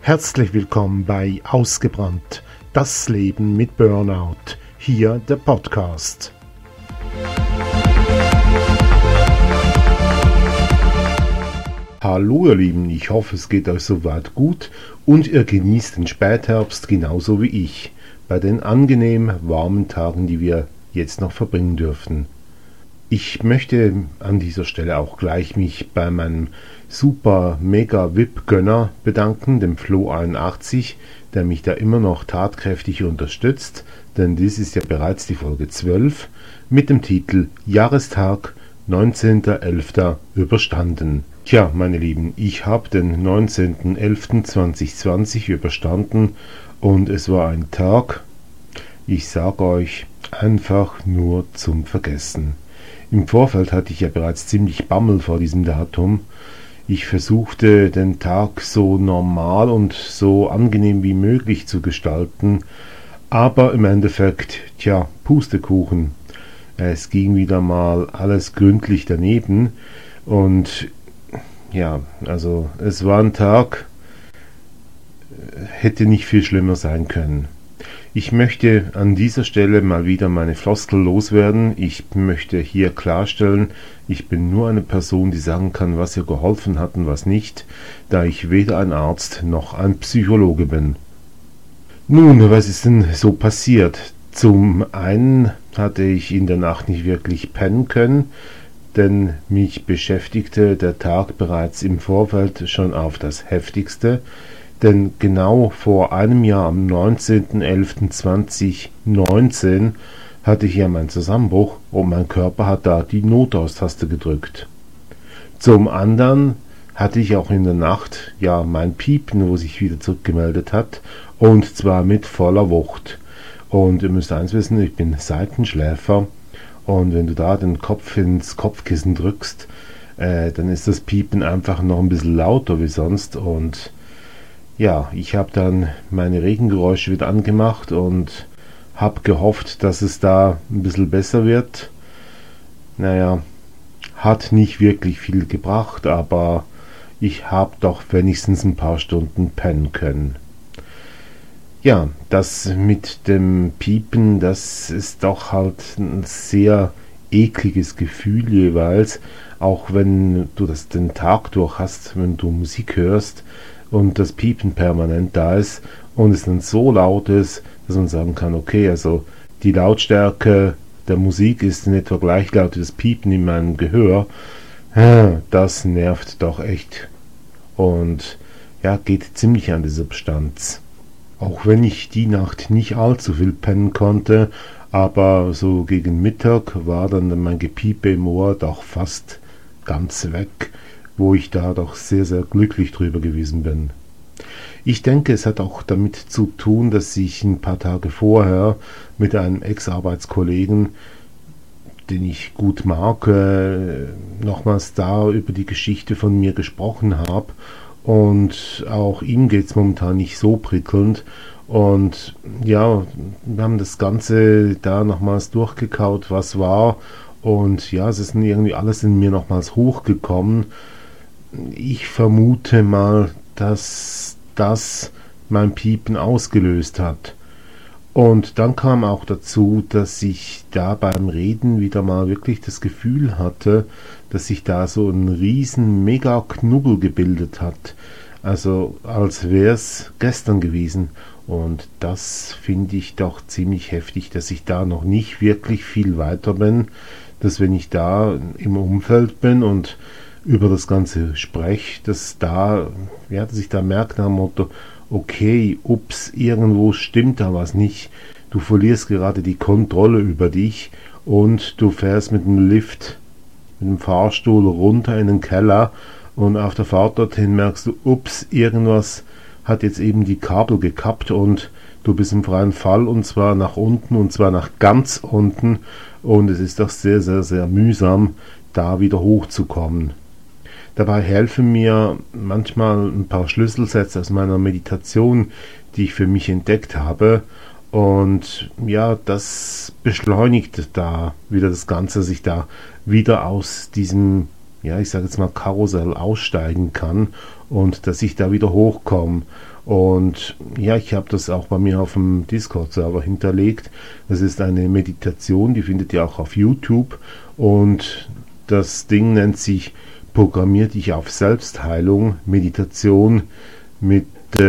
Herzlich willkommen bei Ausgebrannt, das Leben mit Burnout. Hier der Podcast. Hallo ihr Lieben, ich hoffe es geht euch soweit gut und ihr genießt den Spätherbst genauso wie ich, bei den angenehm warmen Tagen, die wir jetzt noch verbringen dürfen. Ich möchte an dieser Stelle auch gleich mich bei meinem super mega VIP-Gönner bedanken, dem Flo81, der mich da immer noch tatkräftig unterstützt, denn dies ist ja bereits die Folge 12 mit dem Titel Jahrestag 19.11. überstanden. Tja, meine Lieben, ich habe den 19.11.2020 überstanden und es war ein Tag, ich sage euch, einfach nur zum Vergessen. Im Vorfeld hatte ich ja bereits ziemlich Bammel vor diesem Datum. Ich versuchte, den Tag so normal und so angenehm wie möglich zu gestalten, aber im Endeffekt, Pustekuchen. Es ging wieder mal alles gründlich daneben und es war ein Tag, hätte nicht viel schlimmer sein können. Ich möchte an dieser Stelle mal wieder meine Floskel loswerden. Ich möchte hier klarstellen, ich bin nur eine Person, die sagen kann, was ihr geholfen hat und was nicht, da ich weder ein Arzt noch ein Psychologe bin. Nun, was ist denn so passiert? Zum einen hatte ich in der Nacht nicht wirklich pennen können, denn mich beschäftigte der Tag bereits im Vorfeld schon auf das Heftigste. Denn genau vor einem Jahr, am 19.11.2019, hatte ich ja meinen Zusammenbruch und mein Körper hat da die Notaus-Taste gedrückt. Zum anderen hatte ich auch in der Nacht mein Piepen, wo sich wieder zurückgemeldet hat, und zwar mit voller Wucht. Und ihr müsst eins wissen, ich bin Seitenschläfer und wenn du da den Kopf ins Kopfkissen drückst, dann ist das Piepen einfach noch ein bisschen lauter wie sonst und ich habe dann meine Regengeräusche wieder angemacht und habe gehofft, dass es da ein bisschen besser wird. Hat nicht wirklich viel gebracht, aber ich habe doch wenigstens ein paar Stunden pennen können. Ja, das mit dem Piepen, das ist doch halt ein sehr ekliges Gefühl jeweils, auch wenn du das den Tag durch hast, wenn du Musik hörst und das Piepen permanent da ist und es dann so laut ist, dass man sagen kann, okay, also die Lautstärke der Musik ist in etwa gleich laut wie das Piepen in meinem Gehör. Das nervt doch echt und geht ziemlich an die Substanz. Auch wenn ich die Nacht nicht allzu viel pennen konnte, aber so gegen Mittag war dann mein Gepiepe im Ohr doch fast ganz weg, wo ich da doch sehr, sehr glücklich drüber gewesen bin. Ich denke, es hat auch damit zu tun, dass ich ein paar Tage vorher mit einem Ex-Arbeitskollegen, den ich gut mag, nochmals da über die Geschichte von mir gesprochen habe. Und auch ihm geht es momentan nicht so prickelnd. Und wir haben das Ganze da nochmals durchgekaut, was war. Und es ist irgendwie alles in mir nochmals hochgekommen. Ich vermute mal, dass das mein Piepen ausgelöst hat. Und dann kam auch dazu, dass ich da beim Reden wieder mal wirklich das Gefühl hatte, dass sich da so ein riesen Mega-Knubbel gebildet hat. Also als wäre es gestern gewesen. Und das finde ich doch ziemlich heftig, dass ich da noch nicht wirklich viel weiter bin. Dass wenn ich da im Umfeld bin und über das Ganze spreche, dass ich da merke nach dem Motto, okay, irgendwo stimmt da was nicht. Du verlierst gerade die Kontrolle über dich und du fährst mit dem Lift, mit dem Fahrstuhl runter in den Keller und auf der Fahrt dorthin merkst du, irgendwas hat jetzt eben die Kabel gekappt und du bist im freien Fall und zwar nach unten und zwar nach ganz unten und es ist doch sehr, sehr, sehr mühsam, da wieder hochzukommen. Dabei helfen mir manchmal ein paar Schlüsselsätze aus meiner Meditation, die ich für mich entdeckt habe. Und das beschleunigt da wieder das Ganze, dass ich da wieder aus diesem ja, ich sage jetzt mal Karussell aussteigen kann und dass ich da wieder hochkomme. Und ja, ich habe das auch bei mir auf dem Discord-Server hinterlegt. Das ist eine Meditation, die findet ihr auch auf YouTube. Und das Ding nennt sich Programmier dich auf Selbstheilung, Meditation mit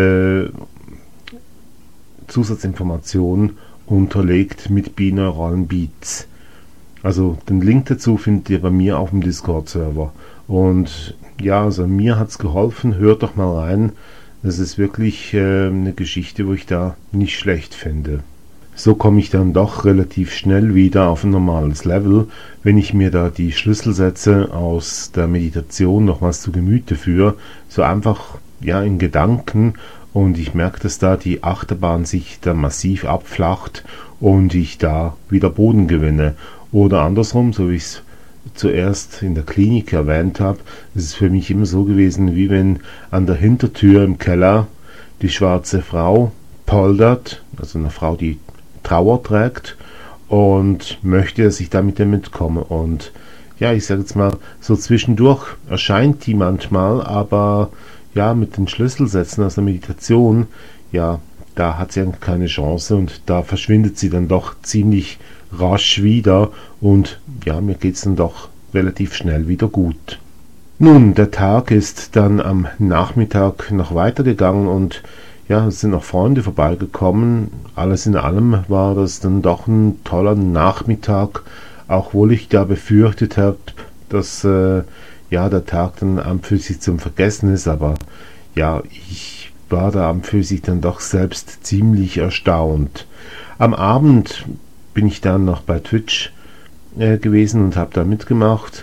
Zusatzinformationen unterlegt mit binauralen Beats. Also den Link dazu findet ihr bei mir auf dem Discord-Server. Und ja, also mir hat's geholfen. Hört doch mal rein. Das ist wirklich eine Geschichte, wo ich da nicht schlecht finde. So komme ich dann doch relativ schnell wieder auf ein normales Level, wenn ich mir da die Schlüsselsätze aus der Meditation nochmals zu Gemüte führe. So einfach, ja, in Gedanken. Und ich merke, dass da die Achterbahn sich dann massiv abflacht und ich da wieder Boden gewinne. Oder andersrum, so wie ich es zuerst in der Klinik erwähnt habe, ist es für mich immer so gewesen, wie wenn an der Hintertür im Keller die schwarze Frau poldert, also eine Frau, die Trauer trägt und möchte, dass ich da mit ihr mitkomme. Und ja, ich sage jetzt mal, so zwischendurch erscheint die manchmal, aber ja, mit den Schlüsselsätzen aus der Meditation, ja, da hat sie eigentlich keine Chance und da verschwindet sie dann doch ziemlich rasch wieder und ja, mir geht's dann doch relativ schnell wieder gut. Nun, der Tag ist dann am Nachmittag noch weitergegangen und ja, es sind noch Freunde vorbeigekommen. Alles in allem war das dann doch ein toller Nachmittag, auch wohl ich da befürchtet habe, dass ja, der Tag dann am für sich zum Vergessen ist, aber ja, ich war da am für sich dann doch selbst ziemlich erstaunt. Am Abend bin ich dann noch bei Twitch gewesen und habe da mitgemacht.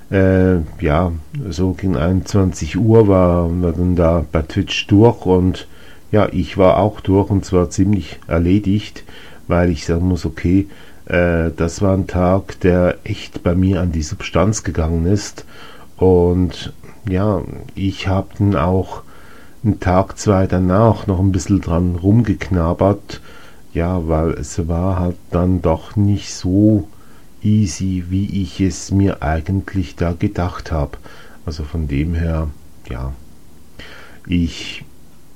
Ja, so gegen 21 Uhr war dann da bei Twitch durch und ja, ich war auch durch und zwar ziemlich erledigt, weil ich sagen muss, okay, das war ein Tag, der echt bei mir an die Substanz gegangen ist und ja, ich habe dann auch einen Tag, zwei danach noch ein bisschen dran rumgeknabbert, ja, weil es war halt dann doch nicht so easy, wie ich es mir eigentlich da gedacht habe. Also von dem her, ja, ich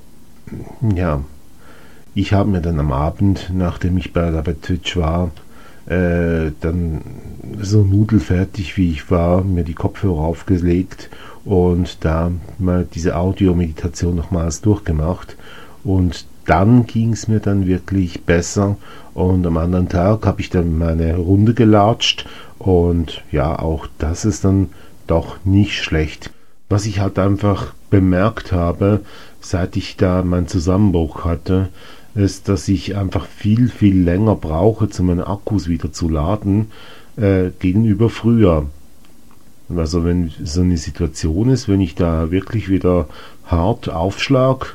habe mir dann am Abend, nachdem ich bei Twitch war, dann so nudelfertig wie ich war, mir die Kopfhörer aufgelegt und da mal diese Audio-Meditation nochmals durchgemacht und dann ging es mir dann wirklich besser und am anderen Tag habe ich dann meine Runde gelatscht und ja, auch das ist dann doch nicht schlecht. Was ich halt einfach bemerkt habe, seit ich da meinen Zusammenbruch hatte, ist, dass ich einfach viel, viel länger brauche, um meine Akkus wieder zu laden, gegenüber früher. Also wenn so eine Situation ist, wenn ich da wirklich wieder hart aufschlag,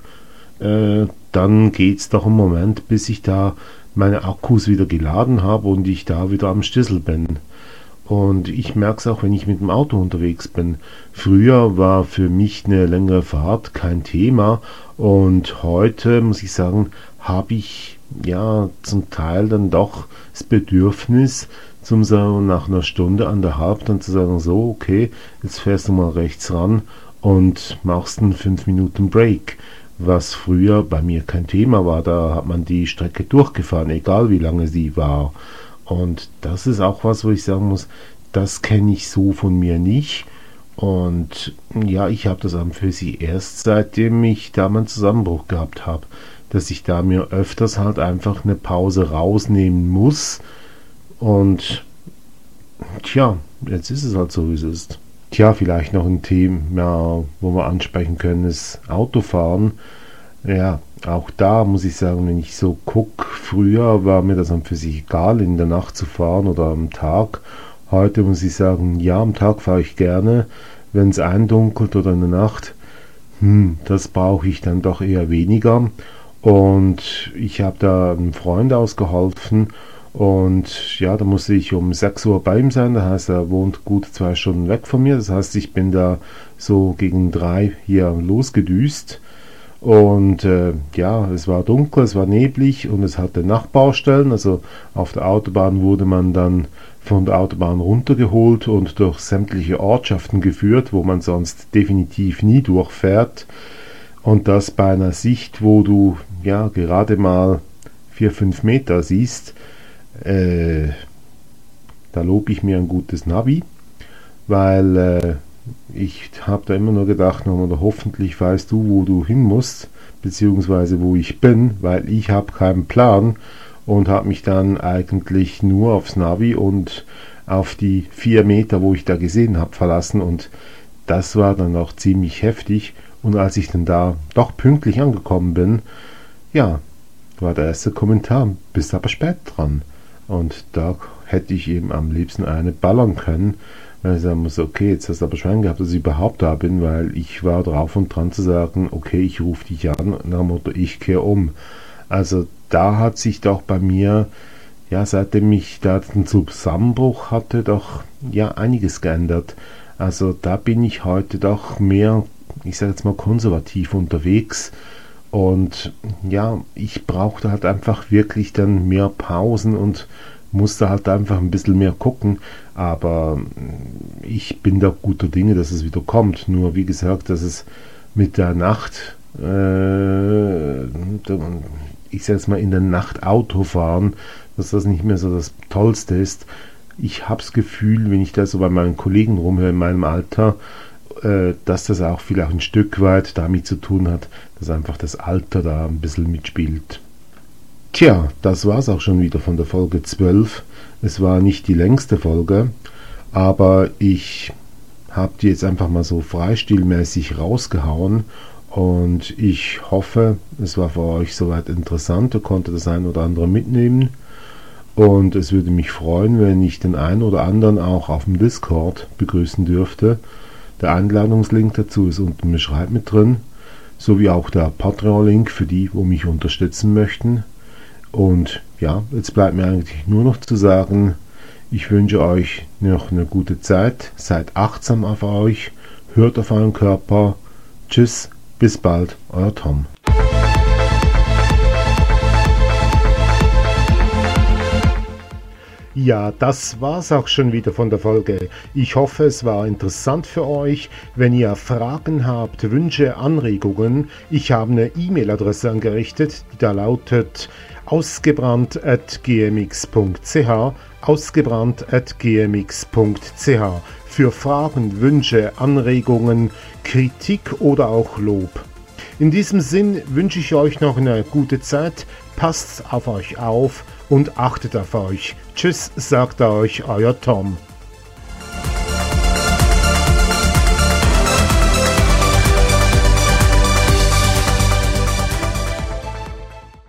dann geht's doch einen Moment, bis ich da meine Akkus wieder geladen habe und ich da wieder am Stissel bin. Und ich merke es auch, wenn ich mit dem Auto unterwegs bin. Früher war für mich eine längere Fahrt kein Thema und heute, muss ich sagen, habe ich ja zum Teil dann doch das Bedürfnis, zum so nach einer Stunde, anderthalb dann zu sagen, so, okay, jetzt fährst du mal rechts ran und machst einen 5 Minuten Break. Was früher bei mir kein Thema war, da hat man die Strecke durchgefahren, egal wie lange sie war. Und das ist auch was, wo ich sagen muss, das kenne ich so von mir nicht. Und ja, ich habe das an für sich erst seitdem ich da meinen Zusammenbruch gehabt habe, dass ich da mir öfters halt einfach eine Pause rausnehmen muss. Und tja, jetzt ist es halt so, wie es ist. Tja, vielleicht noch ein Thema, wo wir ansprechen können, ist Autofahren. Ja, auch da muss ich sagen, wenn ich so gucke, früher war mir das an für sich egal, in der Nacht zu fahren oder am Tag. Heute muss ich sagen, ja, am Tag fahre ich gerne. Wenn es eindunkelt oder in der Nacht, das brauche ich dann doch eher weniger. Und ich habe da einem Freund ausgeholfen und ja, da musste ich um 6 Uhr bei ihm sein. Das heißt, er wohnt gut 2 Stunden weg von mir. Das heißt, ich bin da so gegen 3 hier losgedüst. Und ja, es war dunkel, es war neblig und es hatte Nachbarstellen. Also auf der Autobahn wurde man dann von der Autobahn runtergeholt und durch sämtliche Ortschaften geführt, wo man sonst definitiv nie durchfährt. Und das bei einer Sicht, wo du ja gerade mal 4-5 Meter siehst. Da lobe ich mir ein gutes Navi, weil ich habe da immer nur gedacht, oder hoffentlich weißt du, wo du hin musst, beziehungsweise wo ich bin, weil ich habe keinen Plan und habe mich dann eigentlich nur aufs Navi und auf die 4 Meter, wo ich da gesehen habe, verlassen, und das war dann auch ziemlich heftig. Und als ich dann da doch pünktlich angekommen bin, ja, war der erste Kommentar, bist aber spät dran. Und da hätte ich eben am liebsten eine ballern können, weil ich sagen muss, okay, jetzt hast du aber Schwein gehabt, dass ich überhaupt da bin, weil ich war drauf und dran zu sagen, okay, ich rufe dich an, nach dem Motto, ich kehre um. Also da hat sich doch bei mir, ja, seitdem ich da den Zusammenbruch hatte, doch ja einiges geändert. Also da bin ich heute doch mehr, ich sage jetzt mal, konservativ unterwegs. Und ja, ich brauchte halt einfach wirklich dann mehr Pausen und musste halt einfach ein bisschen mehr gucken. Aber ich bin da guter Dinge, dass es wieder kommt. Nur wie gesagt, dass es mit der Nacht, ich sage jetzt mal in der Nacht Auto fahren, dass das nicht mehr so das Tollste ist. Ich habe das Gefühl, wenn ich da so bei meinen Kollegen rumhöre in meinem Alter, dass das auch vielleicht ein Stück weit damit zu tun hat, dass einfach das Alter da ein bisschen mitspielt. Tja, das war's auch schon wieder von der Folge 12. Es war nicht die längste Folge, aber ich habe die jetzt einfach mal so freistilmäßig rausgehauen und ich hoffe, es war für euch soweit interessant, ihr konntet das ein oder andere mitnehmen und es würde mich freuen, wenn ich den einen oder anderen auch auf dem Discord begrüßen dürfte. Der Einladungslink dazu ist unten im Beschreib mit drin, sowie auch der Patreon-Link für die, wo mich unterstützen möchten. Und ja, jetzt bleibt mir eigentlich nur noch zu sagen, ich wünsche euch noch eine gute Zeit, seid achtsam auf euch, hört auf euren Körper. Tschüss, bis bald, euer Tom. Ja, das war's auch schon wieder von der Folge. Ich hoffe, es war interessant für euch. Wenn ihr Fragen habt, Wünsche, Anregungen, ich habe eine E-Mail-Adresse angerichtet, die da lautet ausgebrannt@gmx.ch, ausgebrannt@gmx.ch für Fragen, Wünsche, Anregungen, Kritik oder auch Lob. In diesem Sinn wünsche ich euch noch eine gute Zeit, passt auf euch auf und achtet auf euch. Tschüss, sagt euch euer Tom.